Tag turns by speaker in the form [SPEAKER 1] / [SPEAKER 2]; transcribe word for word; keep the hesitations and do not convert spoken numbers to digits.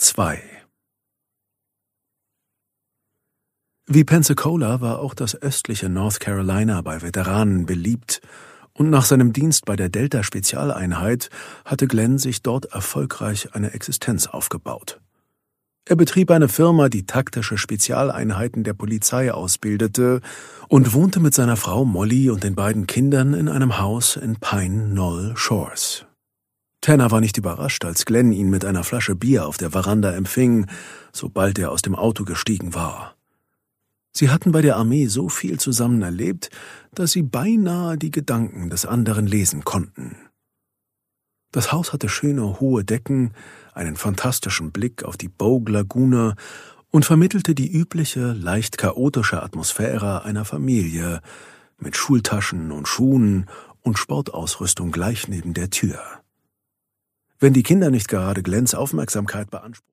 [SPEAKER 1] zwei. Wie Pensacola war auch das östliche North Carolina bei Veteranen beliebt, und nach seinem Dienst bei der Delta-Spezialeinheit hatte Glenn sich dort erfolgreich eine Existenz aufgebaut. Er betrieb eine Firma, die taktische Spezialeinheiten der Polizei ausbildete, und wohnte mit seiner Frau Molly und den beiden Kindern in einem Haus in Pine Knoll Shores. Tanner war nicht überrascht, als Glenn ihn mit einer Flasche Bier auf der Veranda empfing, sobald er aus dem Auto gestiegen war. Sie hatten bei der Armee so viel zusammen erlebt, dass sie beinahe die Gedanken des anderen lesen konnten. Das Haus hatte schöne, hohe Decken, einen fantastischen Blick auf die Bogue Laguna und vermittelte die übliche, leicht chaotische Atmosphäre einer Familie mit Schultaschen und Schuhen und Sportausrüstung gleich neben der Tür. Wenn die Kinder nicht gerade Glenns Aufmerksamkeit beanspruchten,